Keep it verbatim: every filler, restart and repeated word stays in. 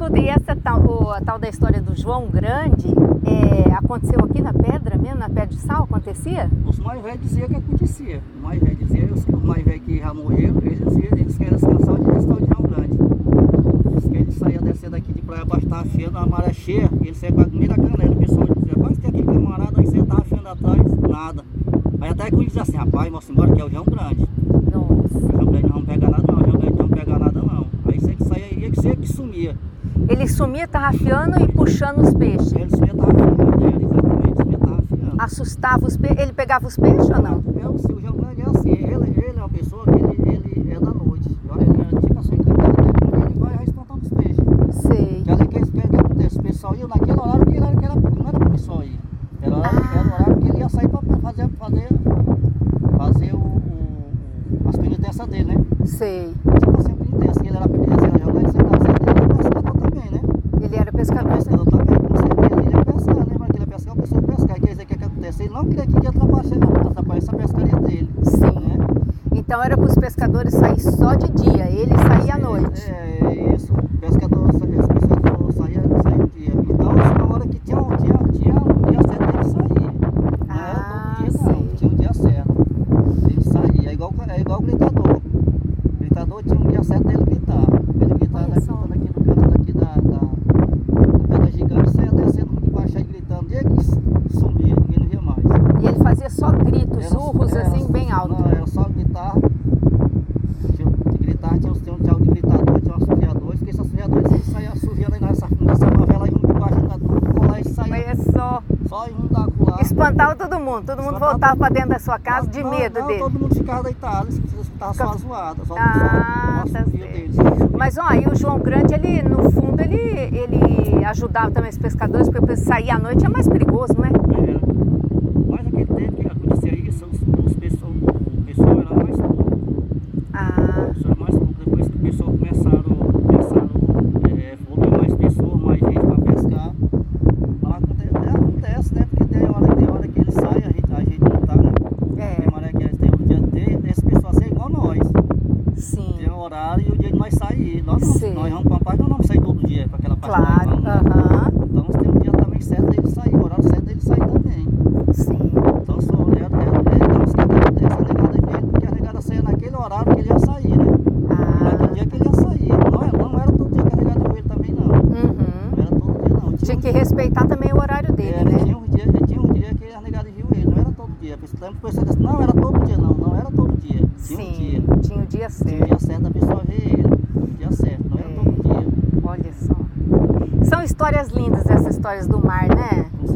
Escuta, e essa tal, o, a tal da história do João Grande, é, aconteceu aqui na Pedra mesmo, na Pedra de Sal, acontecia? Os mais velhos diziam que acontecia. Os mais velhos diziam, os, os mais velhos que já morreram, eles diziam, eles querem descansar o direção de João Grande. Diz que ele saía descendo aqui de Praia Baixa, estava afiando a maré cheia, e ele saía com a primeira canela, o pessoal dizia, rapaz, tem aquele camarada, aí você estava afiando atrás, nada. Aí até que um dizia assim, rapaz, vamos embora que é o João Grande. Nossa. O João Grande não vamos pegar nada não, o João Grande não pega nada não. Aí sempre saía, ia que ser que sumia. Ele sumia tarrafiando e puxando os peixes. Ele sumia tarrafiando, ele exatamente, sumia tarrafiando. Assustava os peixes? Ele pegava os peixes ou não? É, o seu João Grande é assim, ele, ele é uma pessoa que ele, ele é da noite. Ele é tipo assim, quando ele vai, vai espantando os peixes. Sei. Que ali que, que, que acontece, o pessoal ia naquele horário que ele era, que era, não era pro pessoal ir. Era, ah. era o horário que ele ia sair para fazer, fazer, fazer o, o, as penitências dele, né? Sei. Tipo assim, penitência, ele era penitência, João Grande, você tá certo, ele era pescador também, né? Ele era pescador? Pescador também, com certeza, ele ia pescar, né? Mas que ele ia pescar, a pessoa ia pescar, quer dizer, o que que acontece? Ele não queria que atrapalhasse, atrapalhasse a pescaria dele. Sim. Né? Então era para os pescadores sair só de dia, ele saía à noite. É, é isso, o pescador, esse pescador saía, saía de dia. Então, na hora que tinha, tinha, tinha um dia certo ele saía. Não Ah, era todo dia não, sei. tinha um dia certo. Ele saía, é igual, é igual o gritador. O gritador tinha um dia certo dele gritar. Ele gritava Olha daqui, só. daqui no canto daqui da, da, da pedra gigante, saia descendo muito baixo aí gritando. E ele que sumia, ninguém não via mais. E ele fazia só gritos, Era- urros era- assim, bem alto. Não, era só gritar. Tinha de gritar, tinha, tinha um tchau de gritador, tinha um assoviador, porque esse assoviador ele saia assoviando aí nessa, nessa novela aí, um debaixo do colégio e saia Olha só. só em um da lá. Espantava todo mundo, todo mundo Espantava voltava todo para dentro da sua casa de Não, medo não, dele. todo mundo ficava deitado, ficava só zoada, só, Ah, só o tá assovio certo. deles. Mas ó, aí o João Grande, ele, no fundo, ele, ele ajudava também os pescadores, porque sair à noite é mais perigoso, não é? Era. Mas aquele tempo que acontecia isso, os, os pessoal, o pessoal era mais pouco. Ah, O pessoal era mais pouco. Depois que o pessoal começaram, começaram é, voltar mais pessoas, mais gente para pescar. Mas acontece, é, acontece, né? Porque tem hora, tem hora que ele sai, a gente, a gente não tá, né? Tem é, maré que eles têm o dia dele, esse pessoal assim é igual nós. sim, Tem o horário e o dia de nós sair. Nós, não, Sim. nós vamos para a parte, nós não vamos sair todo dia para aquela parte. claro, Nós vamos, né? aham, Então nós temos um dia também certo dele sair, o horário certo dele sair também. sim, Então só é, é, é, então isso que acontece, a negada dele, porque a negada saía naquele horário que ele ia sair, né? E naquele ah, dia que ele ia sair. Não, é- não era todo dia que a negada viu ele também não. uhum. Não era todo dia não. Tinha um que dia- respeitar também o horário dele, é, né? tinha um dia, tinha um dia que a negada viu ele, não era todo dia. Porque lembra que o pessoal disse, não era todo dia não, não era todo dia. Tinha um dia. Sim, tinha o dia Tinha o certo, dia certo da pessoa ver ele. O dia certo, não era É. todo dia. olha só. São histórias lindas essas histórias do mar, né? Com